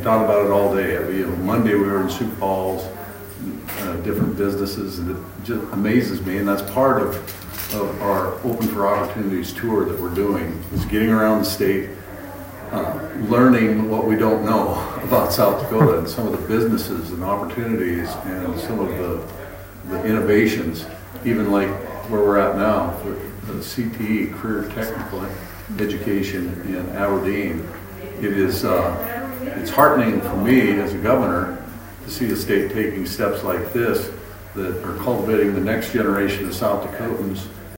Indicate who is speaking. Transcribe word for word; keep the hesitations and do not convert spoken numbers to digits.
Speaker 1: thought about it all day. You know, Monday we were in Sioux Falls, uh, different businesses, and it just amazes me. And that's part of, of our Open for Opportunities tour that we're doing, is getting around the state, uh, learning what we don't know about South Dakota and some of the businesses and opportunities and some of the, the innovations, even like where we're at now for the C T E, Career Technical Education in Aberdeen. It is uh, it's heartening for me as a governor to see the state taking steps like this that are cultivating the next generation of South Dakotans